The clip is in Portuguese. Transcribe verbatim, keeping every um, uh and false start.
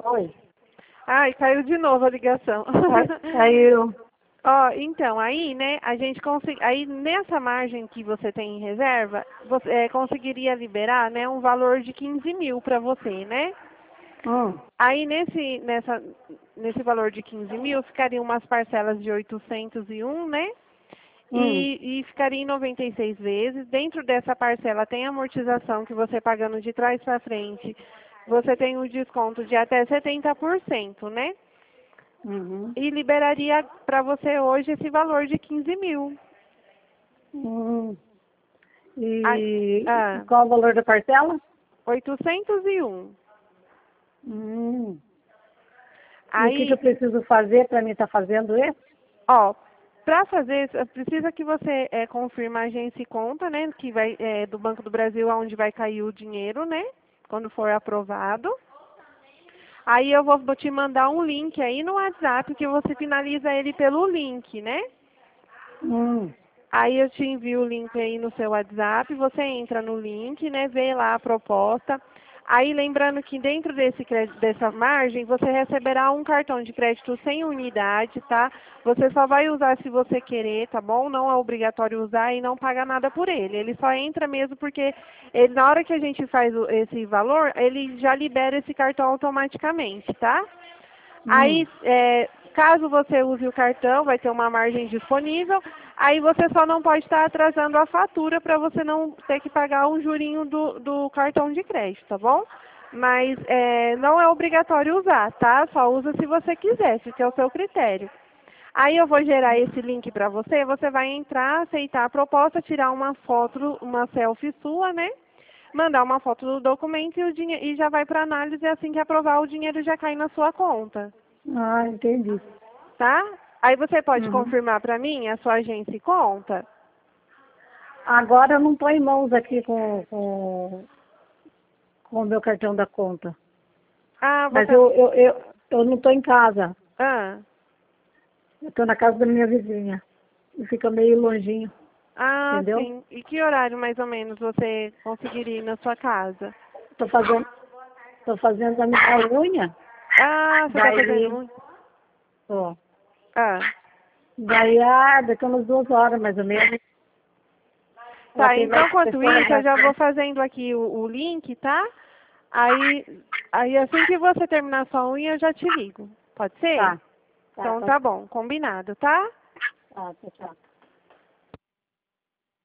Oi. Ai, caiu de novo a ligação. Caiu. Ó, então, aí, né, a gente consegue, aí nessa margem que você tem em reserva, você é, conseguiria liberar, né, um valor de quinze mil para você, né? Hum. Aí nesse, nessa, nesse valor de quinze mil, ficariam umas parcelas de oitocentos e um, né? Hum. E, e ficaria em noventa e seis vezes. Dentro dessa parcela tem amortização que você pagando de trás para frente. Você tem um desconto de até setenta por cento, né? Uhum. E liberaria para você hoje esse valor de quinze mil. Hum. Aí, E ah, qual o valor da parcela? oitocentos e um. Hum. E o que, que Aí, eu preciso fazer para mim estar fazendo isso? ó, para fazer, precisa que você é, confirme a agência e conta, né? Que vai, é, do Banco do Brasil, aonde vai cair o dinheiro, né? Quando for aprovado. Aí eu vou, vou te mandar um link aí no WhatsApp, que você finaliza ele pelo link, né? Hum. Aí eu te envio o link aí no seu WhatsApp, você entra no link, né, vê lá a proposta. Aí lembrando que dentro desse crédito, dessa margem, você receberá um cartão de crédito sem unidade, tá? Você só vai usar se você querer, tá bom? Não é obrigatório usar e não paga nada por ele. Ele só entra mesmo porque ele, na hora que a gente faz o, esse valor, ele já libera esse cartão automaticamente, tá? Hum. Aí, é, caso você use o cartão, vai ter uma margem disponível. Aí você só não pode estar atrasando a fatura para você não ter que pagar um jurinho do, do cartão de crédito, tá bom? Mas é, não é obrigatório usar, tá? Só usa se você quiser, fica ao seu critério. Aí eu vou gerar esse link para você, você vai entrar, aceitar a proposta, tirar uma foto, uma selfie sua, né? Mandar uma foto do documento e, o dinhe- e já vai para análise, assim que aprovar o dinheiro já cai na sua conta, Ah, entendi. tá? Aí você pode Uhum. confirmar para mim a sua agência e conta? Agora eu não estou em mãos aqui com, com, com o meu cartão da conta. Ah, Mas você... eu, eu, eu, eu não estou em casa. Ah, Eu estou na casa da minha vizinha. E fica meio longinho, ah, entendeu? sim. E que horário mais ou menos você conseguiria ir na sua casa? Estou fazendo, tô fazendo a minha unha. Ah, você está Daí, fazendo um... ó, Ah, daí, ah, daqui a umas duas horas mais ou menos. Ela tá, tem mais então enquanto pessoas isso eu na já vou frente. fazendo aqui o, o link, tá? Aí, aí assim que você terminar sua unha eu já te ligo. Pode ser? Tá, tá, Então pode tá ser. bom, combinado, tá? Tá, tchau, tchau.